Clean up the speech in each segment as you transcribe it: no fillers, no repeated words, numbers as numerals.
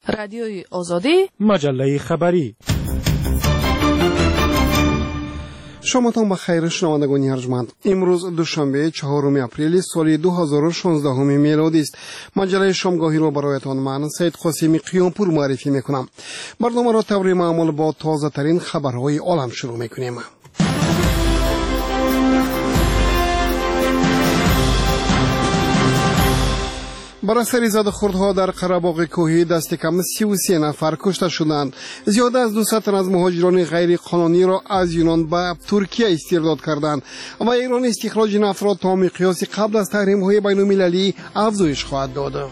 رادیوی آزادی، مجله خبری. شامتان بخیر شنوندگان ارجمند. امروز دوشنبه 4 اپریل سال 2016 میلادی است. مجله شامگاهی را برایتان من سید قاسمی قیامپور معرفی میکنم. برنامه را طور معمول با تازه ترین خبرهای عالم شروع میکنیم. بر اثر زده‌خوردها در قره‌باغ کوهی دست کم 33 نفر کشته شدند. زیاده از 200 تن از مهاجران غیر قانونی را از یونان به ترکیه استرداد کردند و ایران استخراج نفت را تا مقیاس قبل از تحریم‌های بین‌المللی افزایش خواهد داد.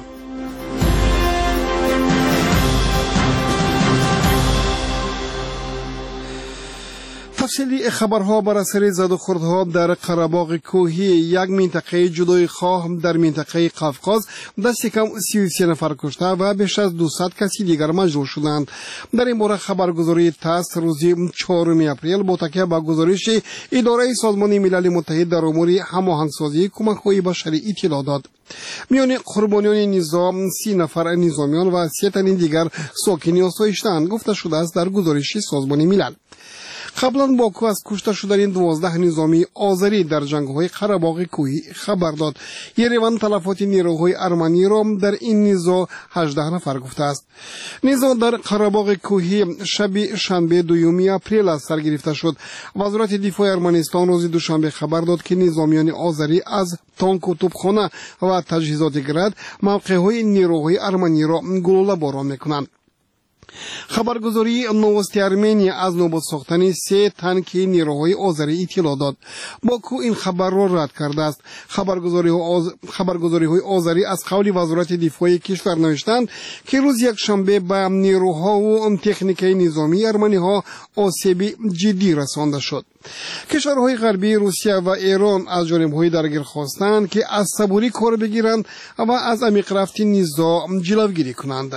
تفصیلی خبرها بر اثر زده‌خوردها در قره‌باغ کوهی، یک منطقه جدای خواه در منطقه قفقاز، دست کم 33 نفر کشته و بیش از 200 کسی دیگر مجروح شدند. در این باره خبرگزاری تاس روز 4 اپریل با تکیه به گزارش اداره سازمان ملل متحد در امور هماهنگسازی کمک‌های بشری اطلاع داد. میان قربانیان نظام 30 نفر نظامیان و 3 تن دیگر ساکن آسایش‌اند گفته شده است در گزارش سازمان ملل. قبلا باکو از کشته شدن 12 نظامی آذری در جنگ‌های قره‌باغ کوهی خبر داد. یریوان تلفات نیروهای ارمنی را در این نزاع 18 نفر گفته است. نزاع در قره‌باغ کوهی شب شنبه 2 اپریل از سر گرفته شد. وزارت دفاع ارمنستان روز دوشنبه خبر داد که نظامیان آذری از تانک و توپخانه و تجهیزات گرد موقع‌های نیروهای ارمنی را گلوله باران می‌کنند. خبرگزاری نوستی ارمنیا از نوبت ساختن 3 تانک نیروهای آذری اطلاع داد. باکو این خبر را رد کرده است. خبرگزاری‌های آذری از قول وزارت دفاع کشور نوشتند که روز یکشنبه به نیروها و تکنیکای نظامی ارمنی‌ها آسیب جدی رسانده شد. کشورهای غربی روسیه و ایران از جانب‌های درگیر خواستند که از صبوری کار بگیرند و از عمیق رفت نزاع جلوگیری کنند.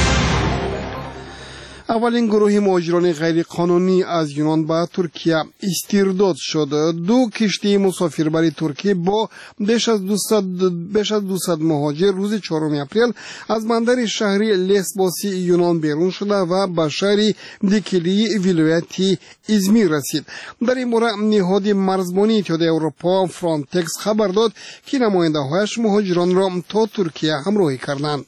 اولین گروه مهاجران غیر قانونی از یونان به ترکیه استرداد شد. 2 کشتی مسافربری ترکی با بیش از 200 مهاجر روز 4 اپریل از بندر شهری لسبوس یونان بیرون شده و به شهر دیکلی ولایت ازمیر رسید. در این باره نهاد مرزبانی اتحادیه اروپا فرانتکس خبر داد که نماینده‌هایش مهاجران را تا ترکیه همراهی کردند.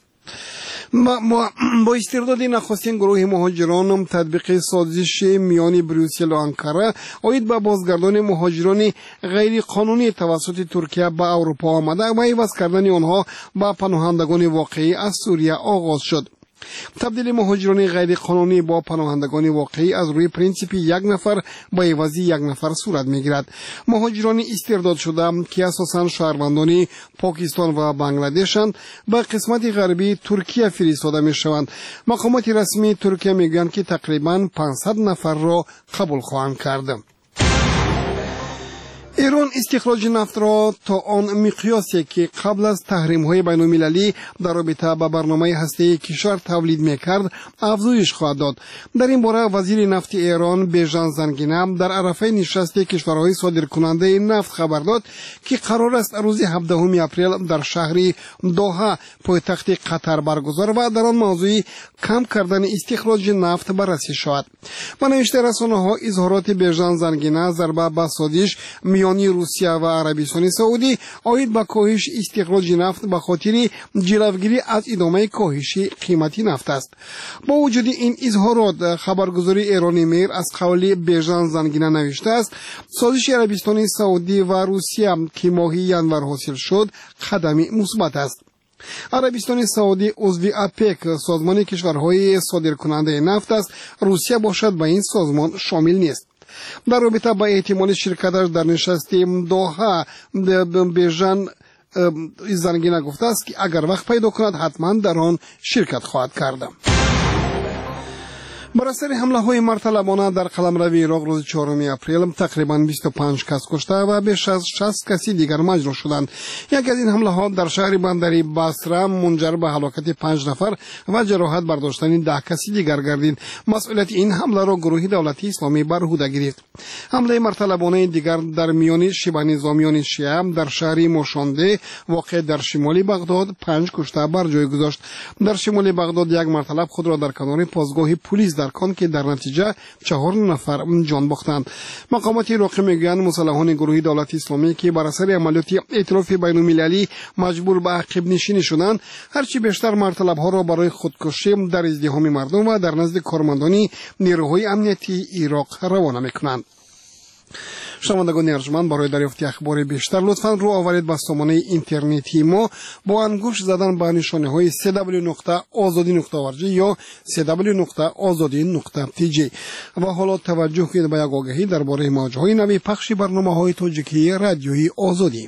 با استرداد نخستین گروه مهاجران تطبیق سازش میان بروسل و آنکارا آید به بازگردان مهاجران غیر قانونی توسط ترکیه به اروپا آمده و عوض کردن آنها به پناهندگان واقعی از سوریه آغاز شد. تبدیل مهاجران غیر قانونی با پناهندگان واقعی از روی پرینسیپ یک نفر با عوض یک نفر صورت میگیرد. مهاجران استرداد شده که اساساً شهروندان پاکستان و بنگلادشند به قسمت غربی ترکیه فرستاده میشوند. مقامات رسمی ترکیه میگویند که تقریباً 500 نفر را قبول خواهند کرد. ایران استخراج نفت را تا آن مقیاسی که قبل از تحریم‌های بین‌المللی در رابطه با برنامه هسته‌ای کشور تولید می‌کرد افزایش خواهد داد. در این باره وزیر نفت ایران بیژن زنگینه در عرفه نشست کشورهای صادرکننده نفت خبر داد که قرار است روز 17 اپریل در شهر دوحه پایتخت قطر برگزار و در آن موضوع کم کردن استخراج نفت بررسی شود. با نوشته رسانه‌ها اظهارات بیژن زنگینه ضربه به سازش میان روسیه و عربستان سعودی آید به کاهش استخراج نفت به خاطر جلوگیری از ادامه کاهش قیمت نفت است. با وجود این اظهارات خبرگزاری ایرانی میر از قول بیژن زنگینه نوشته است سازش عربستان سعودی و روسیه که ماه ینور حاصل شد قدمی مثبت است. عربستان سعودی عضو اپک سازمان کشورهای صادرکننده نفت است. روسیه باشد به این سازمان شامل نیست. در رابطه با احتمال شرکتش در نشست دوحه بیژن زنگینه گفته است که اگر وقت پیدا کند حتما در آن شرکت خواهد کرد. بر اثر حمله‌های مرتلبانه در قلمرو عراق روز 4 اپریل تقریباً 25 کس کشته و بیش از 60 کسی دیگر مجروح شدند. یک از این حمله‌ها در شهر بندری بصره منجر به هلاکت 5 نفر و جراحت برداشتن 10 کسی دیگر گردید. مسئولیت این حمله را گروه دولت اسلامی بر عهده گرفت. حمله مرتلبانه دیگر در میان شبه نظامیان شیعه در شهر موشانده واقع در شمال بغداد 5 کشته بر جای گذاشت. در شمال بغداد یک مرتلب خود را در کنار پاسگاه پلیس در کان که در نتیجه 4 نفر جان باختند. مقامات عراقی میگویند مسلحان گروه دولت اسلامی که بر اثر عملیات ائتلاف بین‌المللی مجبور به عقب نشینی شدند، هرچی بیشتر مرتلب‌ها را برای خودکشی در ازدحام مردم و در نزد کارمندان نیروهای امنیتی عراق روانه میکنند. شنوندگان ارجمند، برای دریافت اخبار بیشتر لطفاً رو آورید به سامانه اینترنتی ما با انگشت زدن به نشانه‌های www.azadi.org یا www.azadi.tg. و حالا توجه کنید به یک آگهی درباره موج‌های نوی پخش برنامه‌های تاجیکی رادیوی آزادی.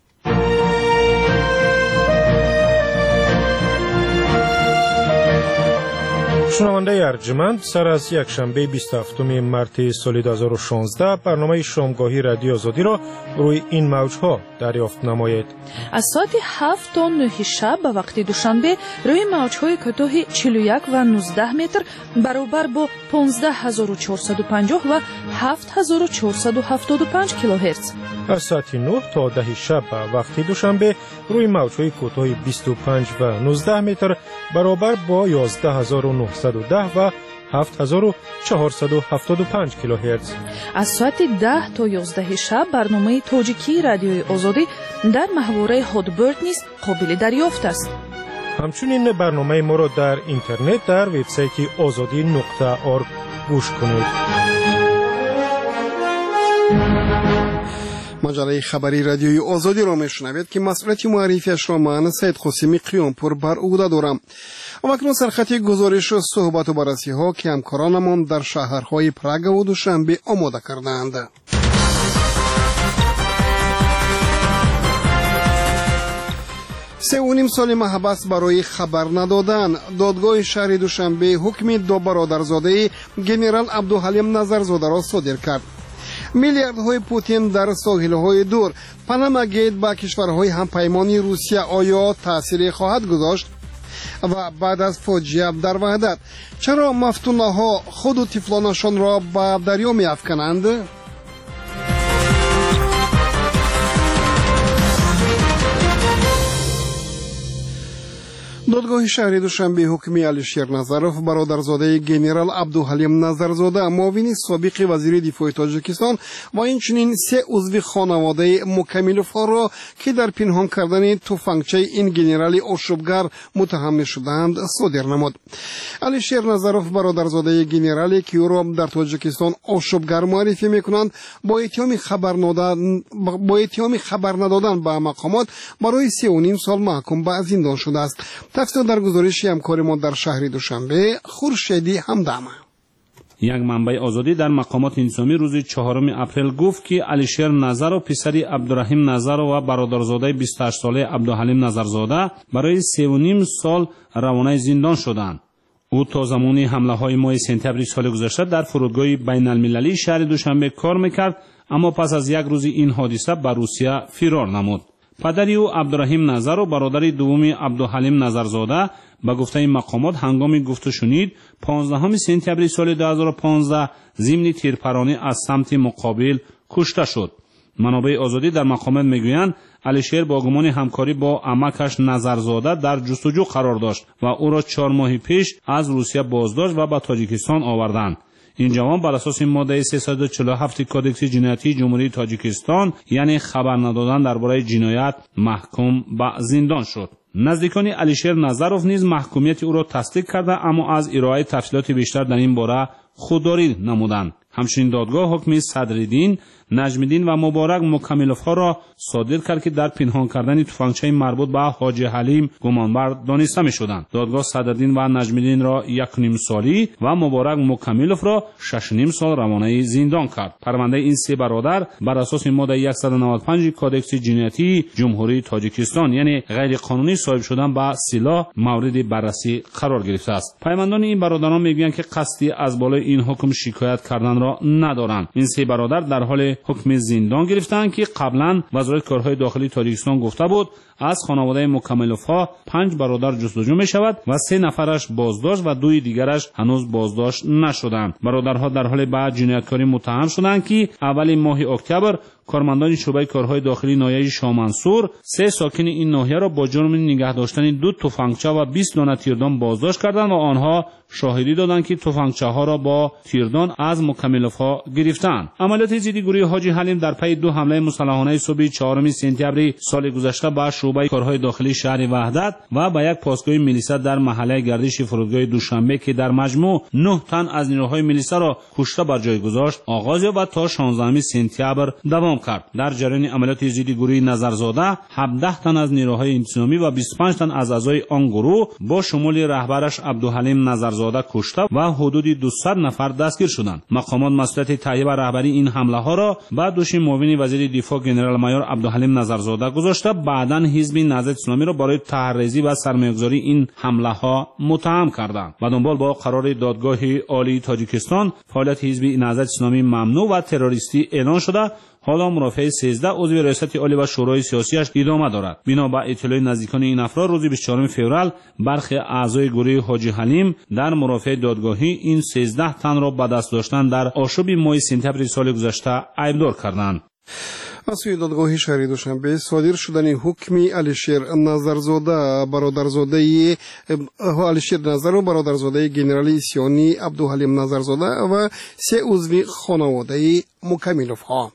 شنونده ارجمند، سر از یک شنبه 27 مارس سال 2016 برنامه شامگاهی رادیو آزادی را روی این موج‌ها دریافت نمایید. از ساعت 7 تا 9 شب به وقت دوشنبه روی موج‌های کوتاه 41 و 19 متر برابر با 15450 و 7475 کیلوهرتز. از ساعت 9 تا 10 شب به وقت دوشنبه روی موج‌های کوتاه 25 و 19 متر برابر با 11910 و 7475 کیلوهرتز. از ساعت 10 تا 11 شب برنامه تاجیکی رادیوی آزادی در محوره هادبرد نیز قابل دریافت است. همچنین برنامه ما را در اینترنت در وبسایت azadi.org گوش کنید. مجله خبری رادیوی آزادی را میشنوید که مسئولیت معرفیش را من سید قاسمی قیامپور بر عهده دارم. و اکنون سرخط گزارش و صحبت و بررسی ها که همکارانمان در شهرهای پراگ و دوشنبه آماده کردند. 3.5 سال محبس برای خبر ندادن. دادگاه شهر دوشنبه حکم 2 برادرزاده گنرال عبدالحلیم نظرزاده را صادر کرد. میلیاردهای پوتین در ساحل‌های دور. پاناما گیت با کشورهای همپیمانی روسیه آیا تأثیری خواهد گذاشت؟ و بعد از فاجعه در وحدت چرا مفتونها خود و طفلانشان را به دریا می‌افکنند؟ دادگاه شهر دوشنبه حکم علیشیر نظروف برادرزاده گنرال عبدالحلیم نظرزاده معاون سابق وزیر دفاع تاجیکستان و اینچنین 3 عضو خانواده مکملوف را که در پنهان کردن تفنگچه این گنرال آشوبگر متهم شدند صادر نمود. علیشیر نظروف برادرزاده گنرالی که او را در تاجیکستان آشوبگر معرفی میکنند با اتهام خبر ندادن به مقامات برای 3.5 سال محکوم به زندان شده است. تفصیل در گزارشی همکار ما در شهر دوشنبه خورشیدی همدم. یک منبع آزادی در مقامات انتظامی روز 4 اپریل گفت که علیشیر نظر و پسری عبدالرحیم نظر و برادرزاده 28 ساله عبدالحلیم نظرزاده برای 3.5 سال روانه زندان شدند. او تا زمان حمله های ماه سپتامبر سال گذشته در فرودگاه بین المللی شهر دوشنبه کار میکرد، اما پس از یک روز این حادثه به روسیه فرار نمود. پدری او عبدالرحیم نظر و برادر دوم عبدالحلیم نظرزاده به گفته مقامات هنگام گفت و شنید 15 سپتامبر سال 2015 ضمن تیرپرانی از سمت مقابل کشته شد. منابع آزادی در مقامات میگویند علیشیر با گمان همکاری با عمکش نظرزاده در جستجو قرار داشت و او را 4 ماه پیش از روسیه بازداشت و به تاجیکستان آوردند. این جوان بر اساس ماده 347 کدکس جنایتی جمهوری تاجیکستان یعنی خبر ندادن درباره جنایت محکوم به زندان شد. نزدیکان علیشیر نظروف نیز محکومیت او را تصدیق کرده، اما از ارائه تفصیلات بیشتر در این باره خودداری نمودند. همچنین دادگاه حکم صدرالدین، نجم‌الدین و مبارک مکملوف‌ها را صادر کرد که در پنهان کردن تفنگچه مربوط به حاجی حلیم گمانبر دانسته می‌شدند. دادگاه صدرالدین و نجم‌الدین را 1.5 سالی و مبارک مکملوف را 6.5 سال روانه زندان کرد. پرونده این سه برادر بر اساس ماده 195 کدکس جنایتی جمهوری تاجیکستان یعنی غیر قانونی صاحب شدن به سلاح مورد بررسی قرار گرفته است. پیماندان این برادران میگویند که قصدی از بالای این حکم شکایت کردن را ندارند. این سه برادر در حال حکم زندان گرفتند که قبلا وزارت کارهای داخلی تاجیکستان گفته بود از خانواده مکملوف‌ها 5 برادر جستجو می شود و 3 نفرش بازداشت و 2 دیگرش هنوز بازداشت نشدند. برادرها در حال به جنایتکاری متهم شدند که اول ماه اکتبر کارمندان شعبه کارهای داخلی ناحیه شاه منصور 3 ساکن این ناحیه را با جرم نگه داشتن 2 تفنگچه و 20 دانه تیردان بازداشت کردند و آنها شاهدی دادند که تفنگچه ها را با تیردان از مکملوف‌ها گرفتند. عملیات ضدگیری حاجی حلیم در پی 2 حمله مسلحانه صبح 4 سپتامبر سال گذشته به شعبه کارهای داخلی شهر وحدت و به یک پاسگاه میلیسا در محله گردش فرودگاه دوشنبه که در مجموع 9 تن از نیروهای میلیسا را کشته بر جای گذاشت آغاز یافت و تا 16 سپتامبر دوام کرد. در جریان عملیات ضدگیری نظرزاده 17 تن از نیروهای انتظامی و 25 تن از اعضای آن گروه با شمول رهبرش عبدالحلیم نظرزاده کشته و حدود 200 نفر دستگیر شدند. مقامات مسئولیت تهیه و رهبری این حمله ها را به دوش معاون وزیر دفاع ژنرال مایور عبدالحلیم نظرزاده گذاشته بعداً حزب نهضت اسلامی را برای طرحریزی و سرمایه‌گذاری این حمله ها متهم کردند. به دنبال با قرار دادگاه عالی تاجیکستان فعالیت حزب نهضت اسلامی ممنوع و تروریستی اعلان شده. حالا مرافعه 13 عضو ریاست عالی و شورای سیاسیش ادامه دارد. بنا به اطلاع نزدیکان این افراد روز 24 فوریه برخی اعضای گروه حاجی حلیم در مرافعه دادگاهی این 13 تن را به دست داشتن در آشوب ماه سپتامبر سال گذشته ایبدار کردند. از سوی دادگاه شهر دوشنبه صادر شدن حکم علیشیر نظرزاده برادرزاده علیشیر نظر و برادرزاده ژنرال اسیانی عبدالحلیم نظرزاده و 3 عضو خانواده مکملوف‌ها.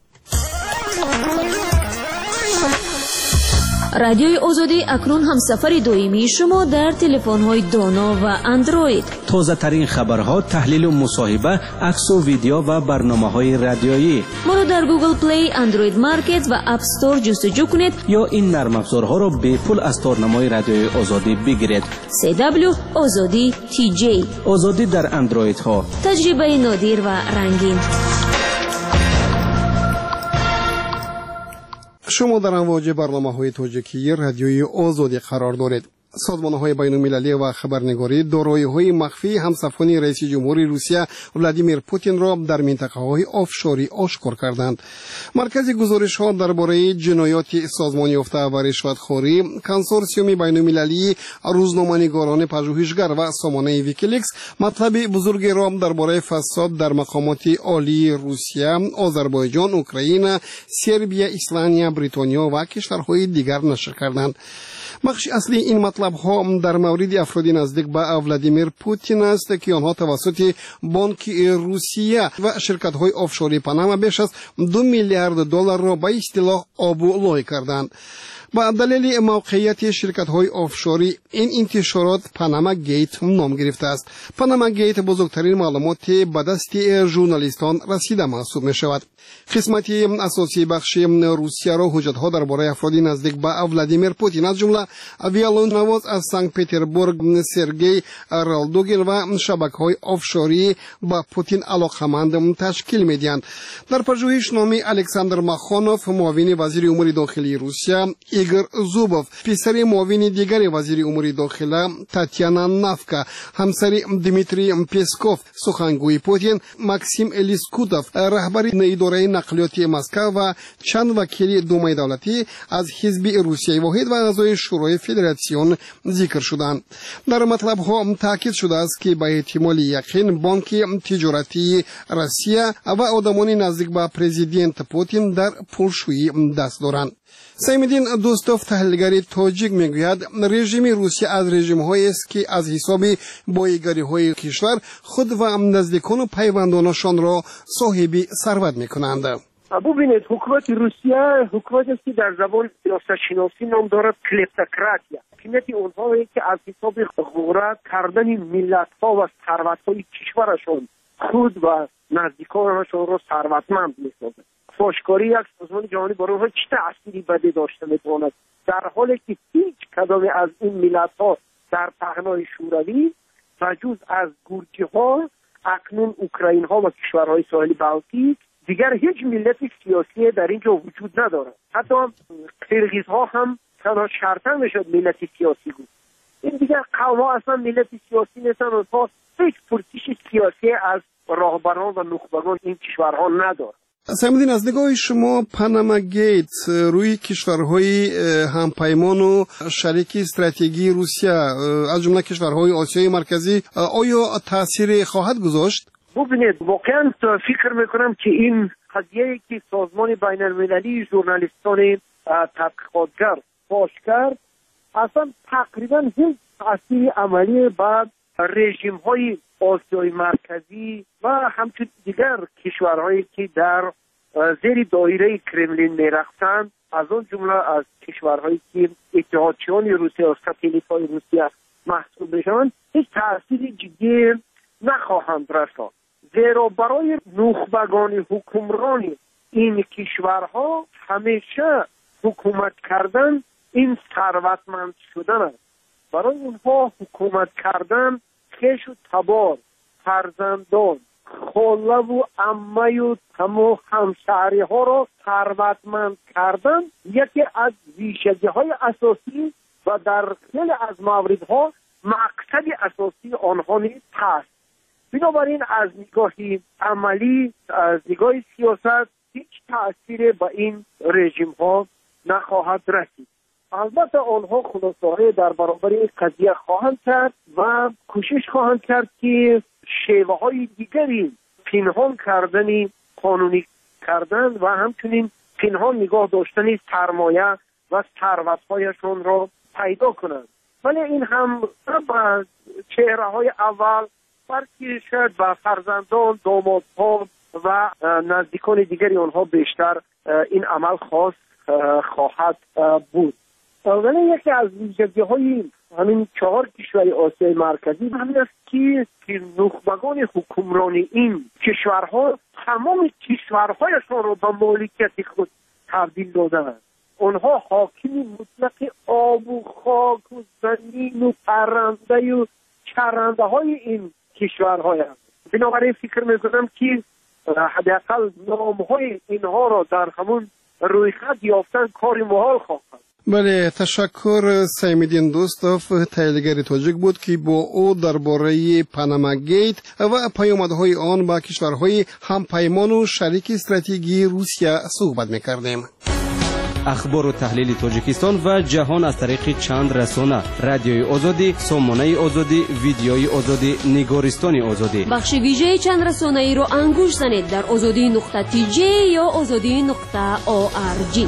رادیوی آزادی اکنون همسفر دائمی شما در تلفن‌های دانا و اندروید. تازه ترین خبرها، تحلیل و مصاحبه، عکس و ویدیو و برنامه‌های رادیویی. ما را در گوگل پلی، اندروید مارکت و اپ استور جستجو کنید یا این نرم افزارها را به پول از تارنمای رادیوی آزادی بگیرید. CW آزادی TJ آزادی در اندروید ها. تجربه نادر و رنگین. شما در امواج برنامه‌های تاجیکی رادیوی آزادی قرار دارید. سازمان‌های بین‌المللی و خبرنگاری دارایی‌های مخفی همسفانی رئیس جمهوری روسیه ولادیمیر پوتین را در منطقه‌های آفشوری آشکار کردند. مرکز گزارش‌ها درباره جنایات سازمان یافته و رشوتخوری، کنسورسیوم بین‌المللی روزنامه‌نگاران پژوهشگر و سامانه ویکیلیکس مطلب بزرگی را درباره فساد در مقامات عالی روسیه، آذربایجان، اوکراین، سربیا، اسپانیا، بریتانیا و کشورهای دیگر نشر کردند. بخش اصلی این مطلب ها در مورد افرادی نزدیک به ولادیمیر پوتین است که آنها توسط بانک روسیه و شرکت های آفشوری پاناما بیش از 2 میلیارد دلار را به اصطلاح آبولای کردند. با دلیل موقعیت شرکت های آفشوری این انتشارات پاناما گیت نام گرفته است. پاناما گیت بزرگترین معلومات به دست ژورنالیستان رسیده محسوب می شود. قسمتی اساسی بخش روسیه را حجت ها درباره افرادی نزدیک به ولادیمیر پوتین از جمله ویالونوواز از سنت پترزبورگ، سرگئی رالدوگین و شبکه های آفشوری با پوتین علاقمند تشکیل می دهند. در پژوهش نامه الکساندر ماخانوف معاون وزیر امور داخلی روسیه، ایگور زوبوف پسر معاون دیگر وزیر امور داخله تاتیانا نافکا، همسر دیمیتری پسکوف سخنگوی پوتین، ماکسیم الیسکوتوف رهبر اداره نقلیاتی مسکو و چند وکیل دومای دولتی از حزب روسیه واحد و اعضای شورای فدراسیون ذکر شدند. در مطلب ها تاکید شده است که به احتمال یقین بانک تجارتی روسیه و آدمان نزدیک به پرزیدنت پوتین در پولشویی دست دارند. سیمدین دوستوف تحلیلگر تاجیک میگوید رژیم روسیه از رژیم‌هایی است که از حساب بایگاری‌های کشور خود و نزدیکان و پیوندانشان را صاحب ثروت می‌کنند. ببینید حکومت روسیه حکومتی است که در زبان سیاست‌شناسی نام دارد کلپتوکراتیا. حکومت اونهایی که از حساب غارت کردن ملت‌ها و ثروت‌های کشورشان خود و نزدیکانشان را ثروتمند می‌سازد. فاشکاری یک سازمان جهانی برای آنها چه تأثیری بدی داشته می‌تواند، در حالی که هیچ کدام از این ملت‌ها در پهنای شوروی و جز از گورجی‌ها اکنون اوکراین‌ها و کشورهای ساحلی بالتیک دیگر هیچ ملت سیاسی در اینجا وجود ندارد. حتی قرقیزها هم تنها شرطا میشد ملت سیاسی بود. این دیگر قوم‌ها اصلا ملت سیاسی نیستن، اونها هیچ پرسش سیاسی از راهبران و نخبگان این کشورها ندارد. سیمالدین، از نگاه شما پاناما گیت روی کشورهای همپیمان و شریک استراتژی روسیه از جمله کشورهای آسیای مرکزی آیا تأثیر خواهد گذاشت؟ ببینید، واقعا فکر میکنم که این قضیه که سازمان بین المللی ژورنالیستان تحقیقاتگر فاش کرد اصلا تقریبا هیچ تأثیر عملی بر رژیم های آسیای مرکزی و همچنین دیگر کشورهایی که در زیر دایره کرملین میرفتند، از آن جمله از کشورهایی که اتحادچیان روسیه و ساتلیت های روسیه محسوب میشوند، هیچ تأثیر جدی نخواهند رساند. زیرا برای نخبگان حکمران این کشورها همیشه حکومت کردن این ثروتمند شدن است. برای اونها حکومت کردن خویش و تبار، فرزندان، خاله و عمه و تمام همشهری ها را ثروتمند کردن یکی از ویژگی های اساسی و در خیلی از موردها مقصد اساسی آنها نیز هست. بنابراین از نگاه عملی، از نگاه سیاست، هیچ تأثیر به این رژیم ها نخواهد رسید. البته آنها خلاصه‌های در برابر این قضیه خواهند کرد و کوشش خواهند کرد که شیوه های دیگری پنهان کردن قانونی کردن و همچنین پنهان نگاه داشتن سرمایه و ثروت‌هایشان را پیدا کنند. ولی این هم با چهره های اول بلکه شاید با فرزندان، دامادها و نزدیکان دیگری آنها بیشتر این عمل خواهد بود. ولی یکی از ویژگی‌های همین 4 کشور آسیای مرکزی همین است که نخبگان حکمران این کشورها تمام کشورهایشان را به مالکیت خود تبدیل دادند. آنها حاکمی مطلق آب و خاک و زمین و پرنده و چرنده های این کشورهای هست. بنابراین فکر میکنم که حداقل نامهای اینها را در همون روی خط یافتن کار محال خواهد. بله، تشکر. سیمالدین دوستوف، تحلیلگر تاجیک بود که با او درباره پاناما گیت و پیامدهای آن با کشورهای همپیمان و شریک استراتژی روسیه صحبت میکردیم. اخبار و تحلیل تاجیکستان و جهان از طریق چند رسانه: رادیوی آزادی، سامانه آزادی، ویدیوی آزادی، نگارستان آزادی. بخش ویژه چند رسانه ای رو انگوش زنید در azadi.tj یا azadi.org.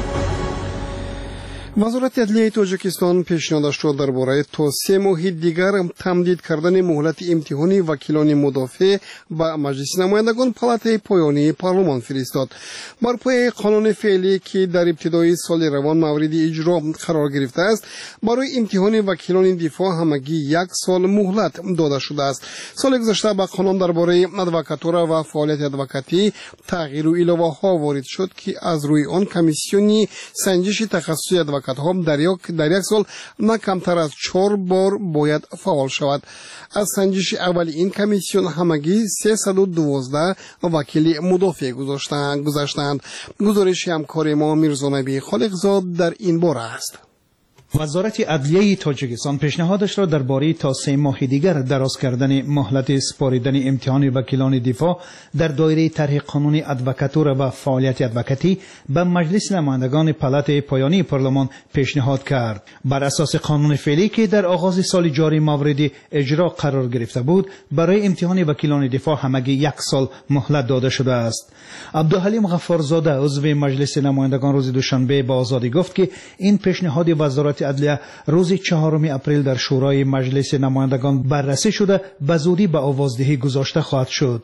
وزارت عدلیه تاجیکستان پیشنهادش را درباره تا 3 ماه دیگر تمدید کردن مهلت امتحانی وکیلان مدافع به مجلس نمایندگان پالات پایانی پارلمان فرستاد. بر پایه قانون فعلی که در ابتدای سال روان مورد اجرا قرار گرفته است، برای امتحان وکیلان دفاع همگی 1 سال مهلت داده شده است. سال گذشته به قانون درباره ادوکاتورا و فعالیت ادوکاتی تغییر و علاوه ها وارد شد که از روی آن کمیسیونی سنجش تخصصی ادوکات هم در یک سال نه کمتر از 4 بار باید فعال شود. از سنجش اول این کمیسیون همگی 312 وکیل مدافع گذاشتند. گزارش همکار ما میرزا نبی خالقزاد در این باره است. وزارت عدلیه تاجیکستان پیشنهادش را درباره تا 3 ماه دیگر دراز کردن مهلت سپاریدن امتحان وکیلان دفاع در دایره طرح قانون ادوکاتورا و فعالیت ادوکاتی به مجلس نمایندگان پالات پایانی پارلمان پیشنهاد کرد. بر اساس قانون فعلی که در آغاز سال جاری مورد اجرا قرار گرفته بود، برای امتحان وکیلان دفاع همگی 1 سال مهلت داده شده است. عبدالحلیم غفارزاده عضو مجلس نمایندگان روز دوشنبه با آزادی گفت که این پیشنهاد وزارت عدلیه روز 4 اپریل در شورای مجلس نمایندگان بررسی شده به زودی به آوازدهی گذاشته خواهد شد.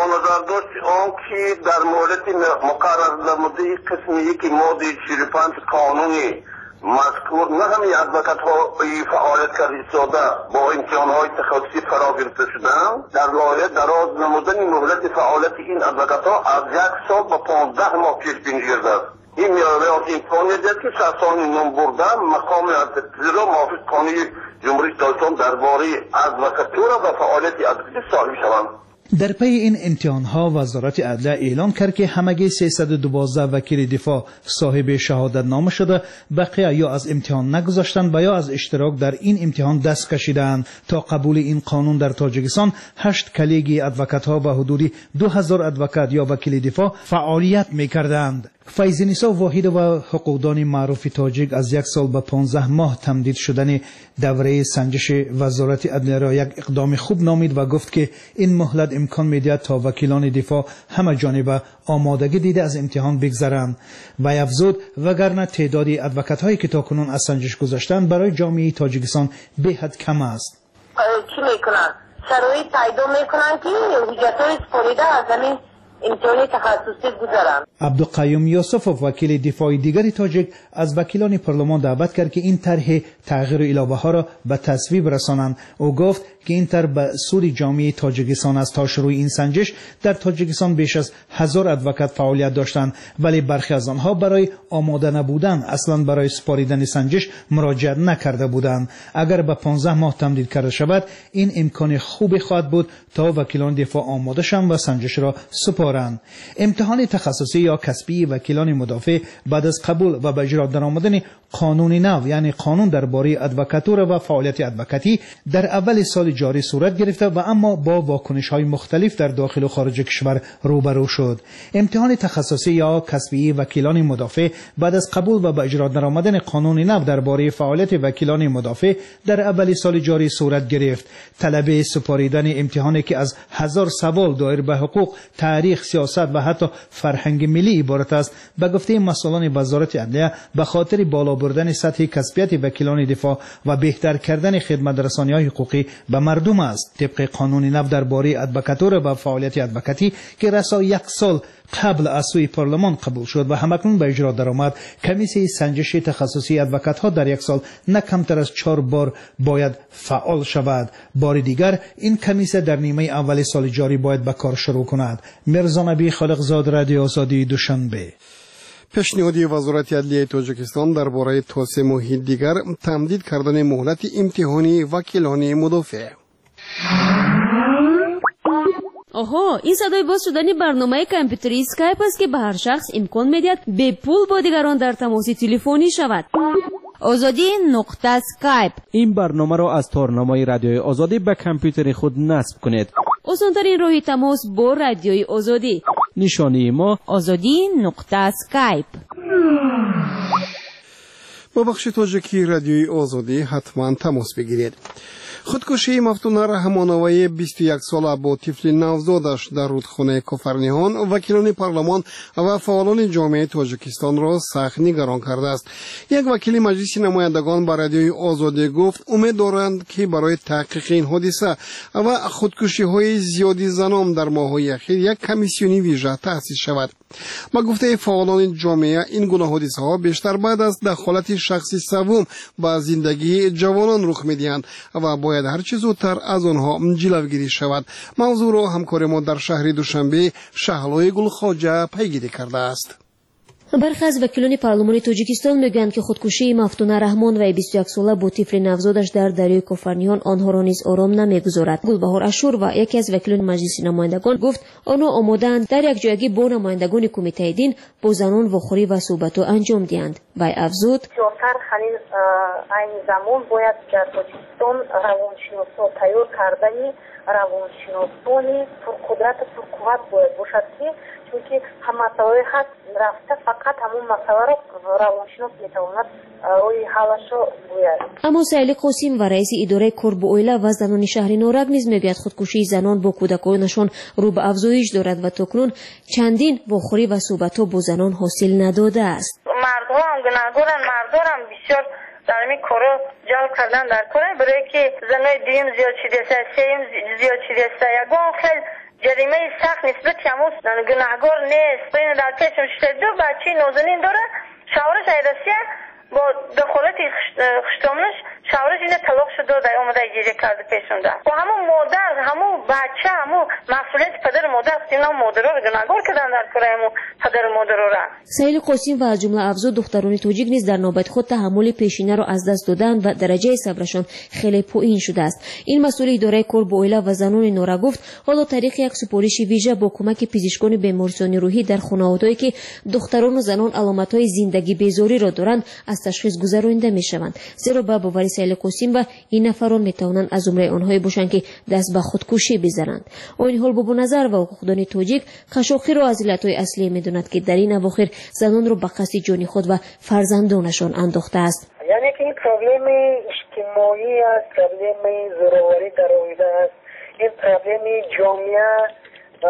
که در مورد مقرر نموده قسم 1 ماده 45 قانون مذکور نه همین ادوکات ها فعالیت کرد ایستاده با امتحان های تخصصی فرا گرفته شدن در لایحه دراز نمودن مهلت فعالیت این ادوکات ها از 1 سال به 15 ماه پیش بینی شده است. این میاره از امتحان میدهد که شخصانی نام برده مقام اجرا موافق قانون جمهوری اسلامی درباره ادوکاتورا و فعالیت ادوکاتی صادر شوند. در پی این امتحانها وزارت عدلیه اعلان کرد که همگی 312 وکیل دفاع صاحب شهادت نامه شده، بقیه یا از امتحان نگذاشتند و یا از اشتراک در این امتحان دست کشیدند. تا قبول این قانون در تاجیکستان 8 کلیگی ادوکات‌ها و حدود 2000 ادوکات یا وکیل دفاع فعالیت می‌کردند. فیض‌نسا واحد و حقوقدان معروف تاجیک از 1 سال به 15 ماه تمدید شدن دوره سنجش وزارت عدلیه را یک اقدام خوب نامید و گفت که این مهلت امکان می‌دهد تا وکیلان دفاع همه جانبه آمادگی دیده از امتحان بگذرند. و افزود وگرنه تعداد ادوکات‌هایی که تاکنون از سنجش گذاشتند برای جامعه تاجیکستان بی‌حد کم است. چی میکنن؟ شرایط پیدا میکنن که حجت‌های سپرده از همین امتحان تخصصی گذارن. عبدالقیوم یوسفوف وکیل دفاعی دیگری تاجیک از وکیلان پارلمان دعوت کرد که این طرح تغییر و علاوه ها را به تصویب رسانند. او گفت که این طرح به سود جامعه تاجیکستان است. تا شروع این سنجش در تاجیکستان بیش از 1000 ادوکات فعالیت داشتند، ولی برخی از آنها برای آماده نبودن اصلا برای سپاریدن سنجش مراجعه نکرده بودند. اگر به 15 ماه تمدید کرده شود این امکان خوبی خواهد بود تا وکیلان دفاع آماده شوند و سنجش را سپارند. امتحان تخصصی یا کسبی وکیلان مدافع بعد از قبول و به اجرا درآمدن قانون نو یعنی قانون درباره ادوکاتور و فعالیت ادوکاتی در اول سال جاری صورت گرفته و اما با واکنش‌های مختلف در داخل و خارج کشور روبرو شد. امتحان تخصصی یا کسبی وکیلان مدافع بعد از قبول و به اجرا درآمدن قانون نو درباره فعالیت وکیلان مدافع در اول سال جاری صورت گرفت. طلب سپاریدن امتحانی که از 1000 سوال دایر به حقوق، تاریخ، سیاست و حتی فرهنگ ملی عبارت است، به گفته مسئولان وزارت عدلیه به خاطر بالا بردن سطح کسبیت وکیلان دفاع و بهتر کردن خدمت رسانی‌های حقوقی به مردم است. طبق قانون نو درباره ادوکاتور و فعالیت ادوکاتی که رسا 1 سال قبل از سوی پارلمان قبول شد و همکنون به اجرا درآمد، کمیسیون سنجش تخصصی ادوکات‌ها در 1 سال نه کمتر از 4 بار باید فعال شود. بار دیگر این کمیسیون در نیمه اول سال جاری باید به کار شروع کند. مرزا نبی خالقزاد، رادیو آزادی، دوشنبه. پیشنهاد وزارت عدلیه تاجیکستان درباره توسعه ماهی دیگر تمدید کردن مهلت امتحانی وکیلان مدافع. آها، این صدای باز شدن برنامه کامپیوتری اسکایپ است که به هر شخص امکان میدهد به پول با دیگران در تماس تلفنی شود. آزادی نقطه اسکایپ. این برنامه را از تارنمای رادیوی آزادی به کامپیوتر خود نصب کنید. آسان‌ترین راه تماس با رادیوی آزادی. نشانی ما آزادی نقطه اسکایپ. با بخش تاجیکی رادیوی آزادی حتما تماس بگیرید. خودکشی مفتون رحمانوی 21 ساله با طفل نوزادش در رودخانه کفرنیان وکیلان پارلمان و فعالان جامعه تاجیکستان را سخت نگران کرده است. یک وکیل مجلس نمایندگان به رادیوی آزادی گفت امید دارند که برای تحقیق این حادثه و خودکشی های زیادی زنان در ماه‌های اخیر یک کمیسیونی ویژه تأسیس شود. با گفته فعالان جامعه این گونه حادثه ها بیشتر بعد از دخالت شخصی سوم با زندگی جوانان رخ می‌دهند و باید هر چه زودتر از آنها جلوگیری شود. موضوع را همکار ما در شهر دوشنبه شهلای گلخواجه پیگیری کرده است. برخی از وکیلان پارلمان تاجیکستان میگویند که خودکشی مفتونه رحمان و 21 ساله با طفل نوزادش در دریای کفرنیان آنها را نیز آرام نمیگذارد. گلبهار اشور و یکی از وکیلان مجلس نمایندگان گفت آنها آماده‌اند در یک جایگی با نمایندگان کمیته دین با زنان واخوری و صحبت انجام دهند. و افزود همین این زمان باید در تاجیکستان روانشناسان تیار کردنی روانشناسانی پرقدرت پرقوت باید باشد که چونکه هم مسائل هست رفته فقط همون مسائل روانشناس میتواند روی حالش رو باید. اما سهیل قاسم و رئیس اداره کار با اویله و زنان شهر نورگ نیز میگوید خودکشی زنان با کودکانشان رو به افزایش دارد و تاکنون چندین واخوری و صحبت‌ها با زنان حاصل نداده است. مردها هم گناهکارن، مردان هم بسیار در این کارا جلب کردن در کاره برای که زنای دویم زیاد شده است، سوم زیاد شده است. یگان خیلی جریمه سخت نسبت هموز گناهکار نیست. این در پیشم شده 2 بچه نازنین داره، شوهرش ایرسیه با دخالت خشتامنش شوهرش اینه طلاق شد و اومده گریه کرده پیشونده و همون مادر همون بچه همون مسئولیت پدر مادر است. اینا مادرها رو گناهکار کردن در کار همون پدر مادرها را. سهیل قاسم و از جمله افزود دختران توجیک نیز در نوبت خود تحمل پیشینه را از دست دادند و درجه صبرشان خیلی پایین شده است. این مسئول اداره کار با اویلا و زنان نورا گفت حالا طریق یک سپارش ویژه با کمک پزشکان بیمارستان روحی در خانواده‌ای که دختران و زنان علامت‌های زندگی بیزاری را دارند از تشخیص گذرانده می‌شوند، زیرا با باور سهیل قاسم و این نفران می‌توانند از زمره آنهایی باشند که دست به خودکشی بزنند. این حال با نظر و حقوقدان توجیک خشوخی را از علت‌های اصلی می‌داند که در این اواخر زنان را به قصد جان خود و فرزندانشان انداخته است. یعنی که این پروبلم اجتماعی است، پروبلم زوروری در اویدا است، این پروبلم جامعه و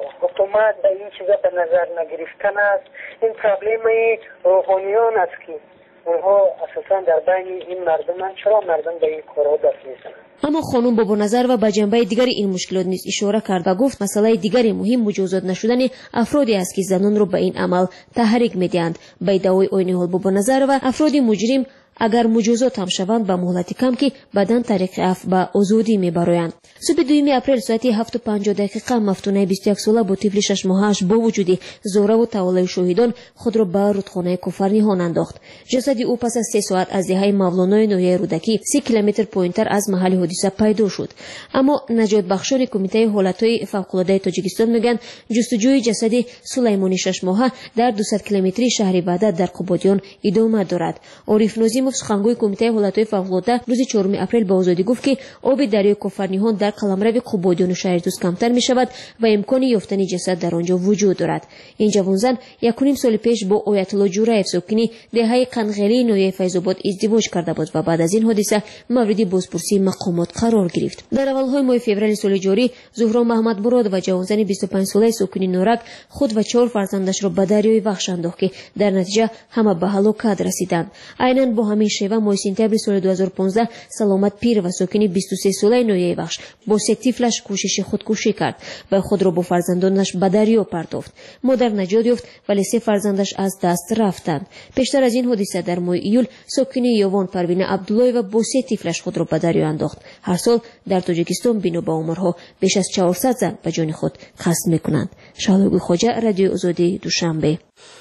حکومت به این چیزا به نظر نگرفتن است، این پروبلم روحانیان است که اونها اساسا در بین این مردمان چرا مردم به این کارها دست میزنند. اما خانم بابا نظر و به جنبه دیگر این مشکلات نیز اشاره کرد و گفت مسئله دیگری مهم مجازات نشدن افرادی است که زنان را به این عمل تحریک میدهند. به ادعای این حال بابا نظر و افراد مجرم اگر مجازات هم شوند به مهلت کم که بدن طریق عفو به آزادی میبرایند. صبح 2 اپریل ساعت 7:50 مفتونه 21 ساله با طفل 6 ماهش با وجود زوره و تولای شهیدان خود را به رودخانه کوفرنیهان انداخت. جسد او پس از 3 ساعت از دهه مولانا نوحه رودکی 30 کیلومتر پایینتر از محل حادثه پیدا شد. اما نجات بخشان کمیته حالتهای فوق‌العاده تاجیکستان میگن جستجوی جسد سلیمانی 6 ماهه در 200 کیلومتری شهر وحدت در قبادیان ادامه دارد. عارف نظیمov سخنگوی کمیته حالتهای فوق‌العاده روز 4 اپریل به آزادی گفت که آب دریای کوفرنیهان در قلمرو قبادیان و شهردوست کمتر می شود و امکان یافتن جسد در آنجا وجود دارد. این جوانزن 1.5 سال پیش با آیت الله جورایف ساکنی دهه قنقلی نوحه فیض‌آباد ازدواج کرده بود و بعد از این حادثه مورد بازپرسی مقامات قرار گرفت. در اولهای ماه فوریه سال جاری زهرا محمد مراد و جوانزن 25 ساله ساکنی نورک خود و 4 فرزندش را به دریای وحش انداخت که در نتیجه همه به هلاکت رسیدند. عیناً با همین شیوه ماه سپتامبر سال 2015 سلامت پیر و ساکنی 23 ساله نوحه وحش با 3 طفلش کوشش خودکشی کرد و خود را با فرزندانش به دریا پرتافت. مادر نجات یافت ولی 3 فرزندش از دست رفتند. پیشتر از این حادثه در ماه ایول ساکنی یوان پروین عبدالله و با 3 طفلش خود را به دریا انداخت. هر سال در تاجیکستان بنا به آمارها بیش از 400 زن به جان خود قصد میکنند. شالوی خوجا، رادیو آزادی، دوشنبه.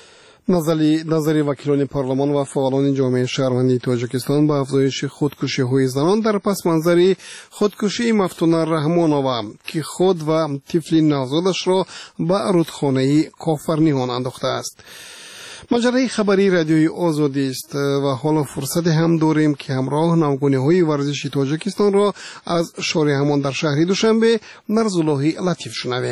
نظری وکیلان پارلمان و فعالان جامعه شهروندی تاجیکستان به افزایش خودکشی‌های زنان در پس منظر خودکشی مفتونه رحمانووا که خود و طفل نوزادش را به رودخانه کوفرنیهان انداخته است. مجره خبری رادیوی آزادی است و حالا فرصت هم داریم که همراه نمایندگان ورزشی تاجیکستان را از شارع همان در شهر دوشنبه نرزالله لطیف شنویم.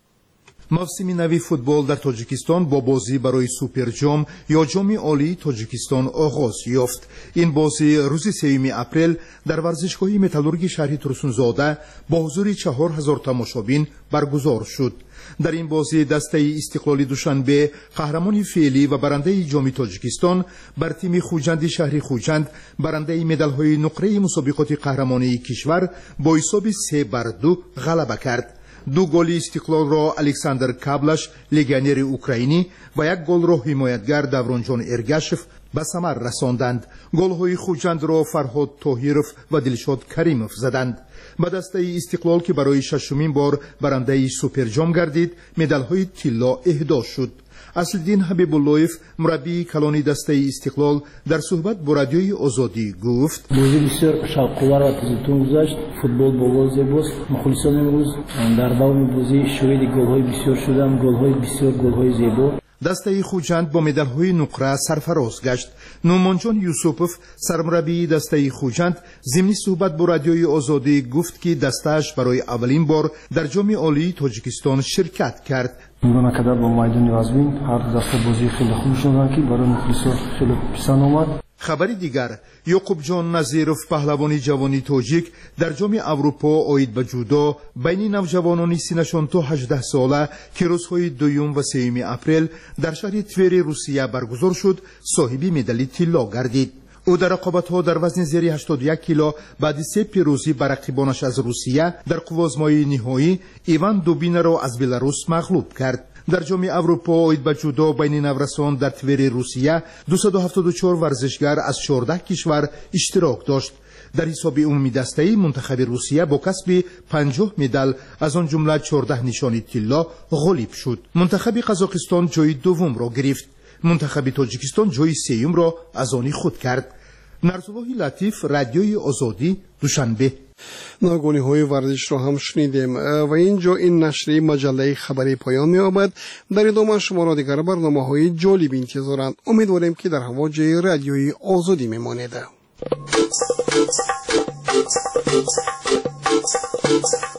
موسم نوی فوتبال در تاجیکستان با بازی برای سوپر جام یا جام عالی تاجیکستان آغاز یافت. این بازی روز 3 اپریل در ورزشگاه متالورگی شهر ترسونزاده با حضور 4000 تماشابین برگزار شد. در این بازی دسته استقلال دوشنبه قهرمان فعلی و برنده جام تاجیکستان بر تیم خوجند شهر خوجند برنده مدال‌های نقره مسابقات قهرمانی کشور با حساب 3-2 غلبه کرد. 2 گل استقلال را الکساندر کابلش لگانر اوکراینی و 1 گل را حمایتگر دورانجان ارگاشف به ثمر رساندند. گل‌های خوجند را فرهاد طاهرов و دلشاد کریمов زدند. به دسته استقلال که برای 6مین بار برنده سوپر جام گردید مدال‌های طلا اهدا شد. اصلدین حبیب‌اللهیف مربی کلانی دسته استقلال در صحبت با رادیوی آزادی گفت بازی بسیار شوق‌آور و تون گذشت. فوتبال با زیباست. مخلصان امروز در دوام بازی شاهد گل‌های بسیار شدند، گل‌های بسیار، گل‌های زیبا. دسته خوجند با مدال‌های نقره سرفراز گشت. نومانجان یوسوپوف سرمربی دسته خوجند ضمن صحبت با رادیوی آزادی گفت که دسته‌اش برای اولین بار در جام عالی تاجیکستان شرکت کرد. نکدار با میدان وازبین هر دسته بازی خیلی خوب شدن که برای مخلصان خیلی پسند آمد. خبری دیگر یعقوب جان نظیرов پهلوانی جوانی تاجیک در جام اروپا آید به جودو بین نوجوانان سنشان تا 18 ساله که روزهای 2 و 3 اپریل در شهر تویر روسیه برگزار شد صاحب مدال طلا گردید. او در رقابت‌ها در وزن زیر 81 کیلو بعد 3 پیروزی بر رقیبانش از روسیه در قوازمای نهایی ایوان دوبینا را از بلاروس مغلوب کرد. در جام اروپا اوید به جودو بین نورسان در تویر روسیه 274 ورزشگر از 14 کشور اشتراک داشت. در حساب عمومی دسته‌ای منتخب روسیه با کسب 50 مدال از آن جمله 14 نشانی طلا غالب شد. منتخب قزاقستان جای دوم را گرفت. منتخب تاجیکستان جای سوم را از آن خود کرد. نرزالله لطیف، رادیوی آزادی، دوشنبه. ناگونی های ورزش را هم شنیدیم و اینجا این نشریه مجله خبری پایان می آمد. در ادامه شما را دیگر برنامه های جالب انتظارند. امیدواریم که در هواجه رادیوی آزادی میمانید.